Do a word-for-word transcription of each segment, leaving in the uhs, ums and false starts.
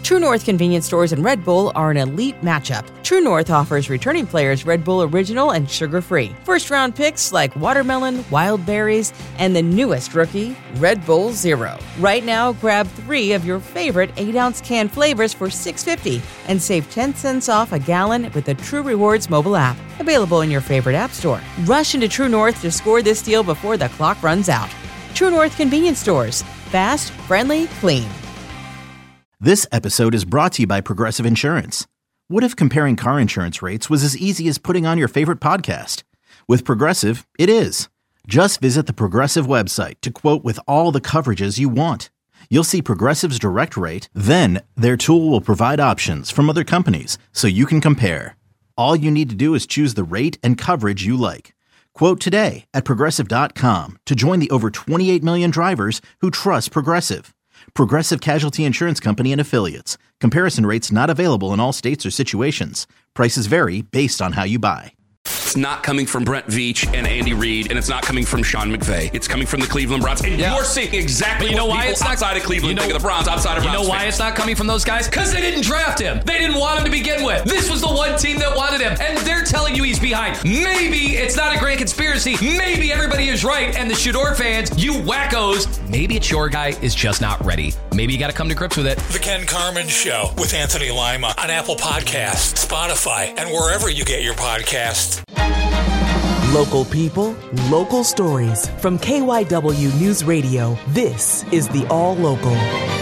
True North convenience stores and Red Bull are an elite matchup. True North offers returning players Red Bull Original and sugar-free. First-round picks like watermelon, wild berries, and the newest rookie, Red Bull Zero. Right now, grab three of your favorite eight ounce can flavors for six dollars and fifty cents and save ten cents off a gallon with the True Rewards mobile app. Available in your favorite app store. Rush into True North to score this deal before the clock runs out. True North convenience stores. Fast, friendly, clean. This episode is brought to you by Progressive Insurance. What if comparing car insurance rates was as easy as putting on your favorite podcast? With Progressive, it is. Just visit the Progressive website to quote with all the coverages you want. You'll see Progressive's direct rate, then their tool will provide options from other companies so you can compare. All you need to do is choose the rate and coverage you like. Quote today at Progressive dot com to join the over twenty-eight million drivers who trust Progressive. Progressive Casualty Insurance Company and Affiliates. Comparison rates not available in all states or situations. Prices vary based on how you buy. It's not coming from Brent Veach and Andy Reid, and it's not coming from Sean McVay. It's coming from the Cleveland Browns. And yeah. you're seeing exactly you know what why people it's outside not, of Cleveland you know, think of the Browns, outside of You Browns know why fans. It's not coming from those guys? Because they didn't draft him. They didn't want him to begin with. This was the one team that wanted him, and they're telling you he's behind. Maybe it's not a grand conspiracy. Maybe everybody is right, and the Shador fans, you wackos, maybe it's your guy is just not ready. Maybe you got to come to grips with it. The Ken Carman Show with Anthony Lima on Apple Podcasts, Spotify, and wherever you get your podcasts. Local people, local stories. From K Y W News Radio, this is the All Local.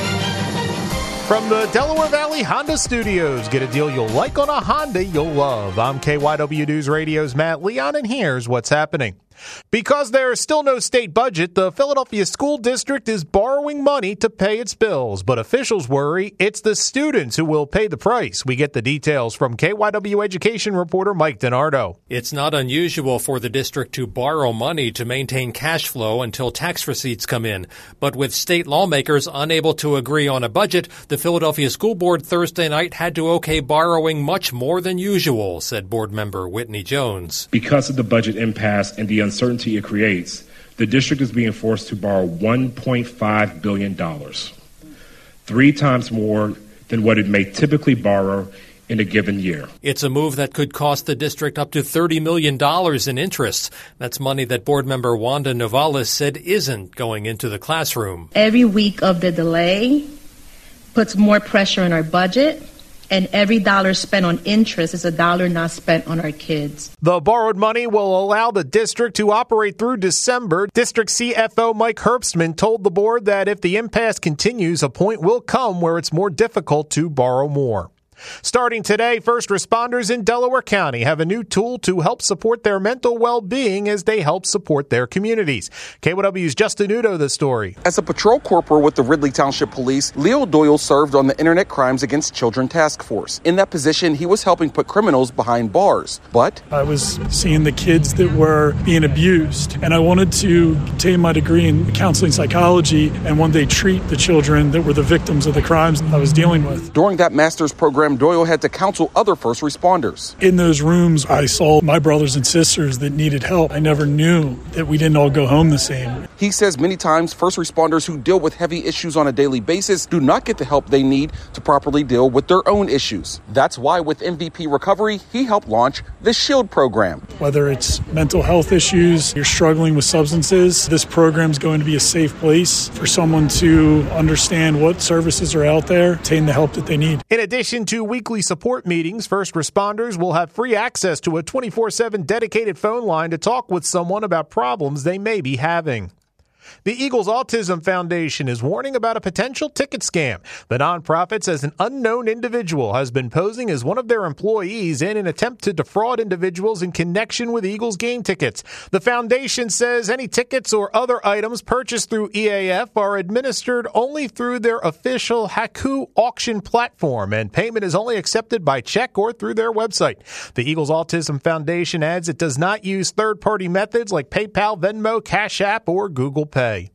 From the Delaware Valley Honda Studios, get a deal you'll like on a Honda you'll love. I'm K Y W News Radio's Matt Leon, and here's what's happening. Because there is still no state budget, the Philadelphia School District is borrowing money to pay its bills. But officials worry it's the students who will pay the price. We get the details from K Y W education reporter Mike DiNardo. It's not unusual for the district to borrow money to maintain cash flow until tax receipts come in. But with state lawmakers unable to agree on a budget, the Philadelphia School Board Thursday night had to okay borrowing much more than usual, said board member Whitney Jones. Because of the budget impasse and the uncertainty it creates, the district is being forced to borrow one point five billion dollars, three times more than what it may typically borrow in a given year. It's a move that could cost the district up to thirty million dollars in interest. That's money that board member Wanda Novalis said isn't going into the classroom. Every week of the delay puts more pressure on our budget. And every dollar spent on interest is a dollar not spent on our kids. The borrowed money will allow the district to operate through December. District C F O Mike Herbstman told the board that if the impasse continues, a point will come where it's more difficult to borrow more. Starting today, first responders in Delaware County have a new tool to help support their mental well-being as they help support their communities. K Y W's Justin Udo, the story. As a patrol corporal with the Ridley Township Police, Leo Doyle served on the Internet Crimes Against Children Task Force. In that position, he was helping put criminals behind bars. But I was seeing the kids that were being abused, and I wanted to obtain my degree in counseling psychology and one day treat the children that were the victims of the crimes I was dealing with. During that master's program, Doyle had to counsel other first responders. In those rooms, I saw my brothers and sisters that needed help. I never knew that we didn't all go home the same. He says many times first responders who deal with heavy issues on a daily basis do not get the help they need to properly deal with their own issues. That's why with M V P Recovery, he helped launch the SHIELD program. Whether it's mental health issues, you're struggling with substances, this program is going to be a safe place for someone to understand what services are out there, obtain the help that they need. In addition to weekly support meetings, first responders will have free access to a twenty-four seven dedicated phone line to talk with someone about problems they may be having. The Eagles Autism Foundation is warning about a potential ticket scam. The nonprofit says an unknown individual has been posing as one of their employees in an attempt to defraud individuals in connection with Eagles game tickets. The foundation says any tickets or other items purchased through E A F are administered only through their official Haku auction platform, and payment is only accepted by check or through their website. The Eagles Autism Foundation adds it does not use third-party methods like PayPal, Venmo, Cash App, or Google Pay.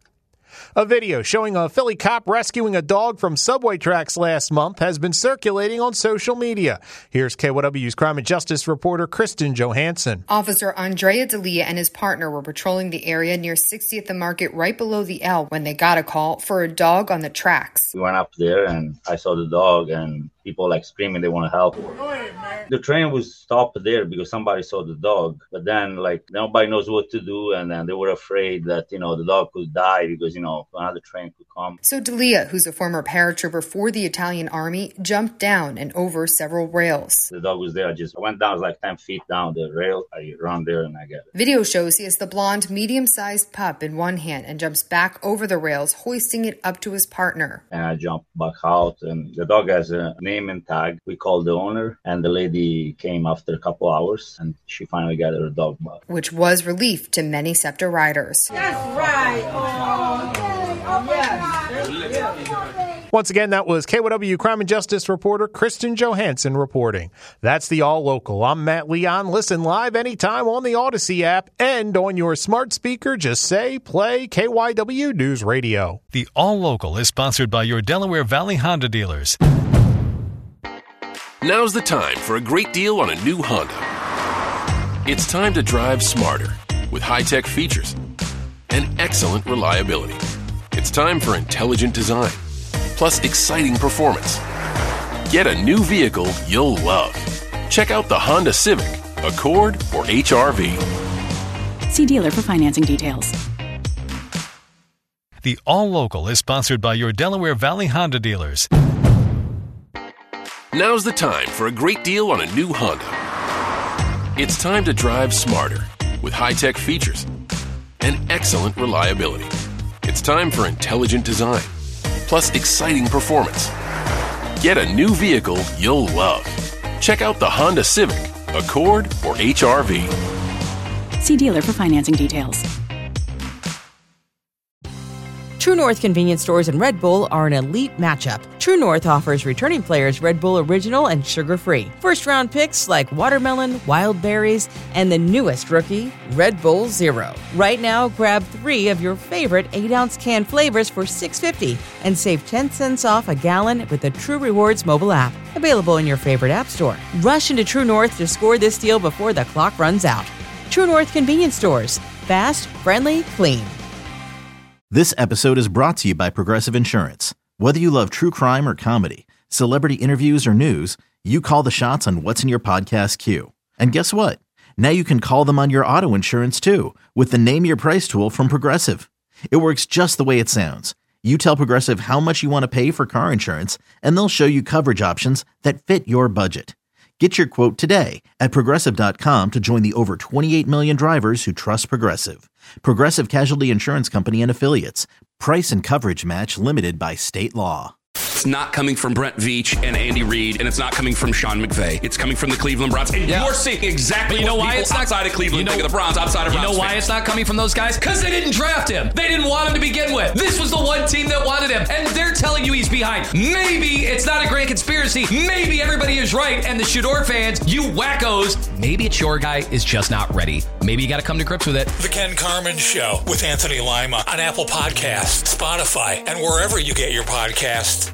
A video showing a Philly cop rescuing a dog from subway tracks last month has been circulating on social media. Here's K Y W's crime and justice reporter Kristen Johansson. Officer Andrea D'Elia and his partner were patrolling the area near sixtieth and Market right below the L when they got a call for a dog on the tracks. We went up there and I saw the dog and people like screaming they want to help. The train was stopped there because somebody saw the dog, but then like nobody knows what to do, and then they were afraid that, you know, the dog could die because, you know, another train could come. So D'Elia, who's a former paratrooper for the Italian Army, jumped down and over several rails. The dog was there. I just went down like ten feet down the rail. I run there and I get it. Video shows he has the blonde, medium-sized pup in one hand and jumps back over the rails, hoisting it up to his partner. And I jump back out, and the dog has a name and tag. We called the owner, and the lady came after a couple hours, and she finally got her dog back. Which was relief to many SEPTA riders. That's right. Oh, oh yes. Once again, that was K Y W crime and justice reporter Kristen Johansson reporting. That's the All Local. I'm Matt Leon. Listen live anytime on the Odyssey app and on your smart speaker. Just say, play K Y W News Radio. The All Local is sponsored by your Delaware Valley Honda dealers. Now's the time for a great deal on a new Honda. It's time to drive smarter with high-tech features and excellent reliability. It's time for intelligent design, plus exciting performance. Get a new vehicle you'll love. Check out the Honda Civic, Accord, or H R V. See dealer for financing details. The All Local is sponsored by your Delaware Valley Honda dealers. Now's the time for a great deal on a new Honda. It's time to drive smarter with high-tech features and excellent reliability. It's time for intelligent design, plus exciting performance. Get a new vehicle you'll love. Check out the Honda Civic, Accord, or H R V. See dealer for financing details. True North convenience stores and Red Bull are an elite matchup. True North offers returning players Red Bull Original and sugar-free. First-round picks like watermelon, wild berries, and the newest rookie, Red Bull Zero. Right now, grab three of your favorite eight-ounce can flavors for six dollars and fifty cents and save ten cents off a gallon with the True Rewards mobile app. Available in your favorite app store. Rush into True North to score this deal before the clock runs out. True North convenience stores. Fast, friendly, clean. This episode is brought to you by Progressive Insurance. Whether you love true crime or comedy, celebrity interviews or news, you call the shots on what's in your podcast queue. And guess what? Now you can call them on your auto insurance too with the Name Your Price tool from Progressive. It works just the way it sounds. You tell Progressive how much you want to pay for car insurance, and they'll show you coverage options that fit your budget. Get your quote today at Progressive dot com to join the over twenty-eight million drivers who trust Progressive. Progressive Casualty Insurance Company and Affiliates. Price and coverage match limited by state law. It's not coming from Brent Veach and Andy Reid, and it's not coming from Sean McVay. It's coming from the Cleveland Browns. And yeah. You're seeing exactly you know what why people it's not, outside of Cleveland you know, think of the Browns, outside of You Browns know why fans. it's not coming from those guys? Because they didn't draft him. They didn't want him to begin with. This was the one team that wanted him, and they're telling you he's behind. Maybe it's not a grand conspiracy. Maybe everybody is right, and the Shador fans, you wackos, maybe it's your guy is just not ready. Maybe you got to come to grips with it. The Ken Carman Show with Anthony Lima on Apple Podcasts, Spotify, and wherever you get your podcasts.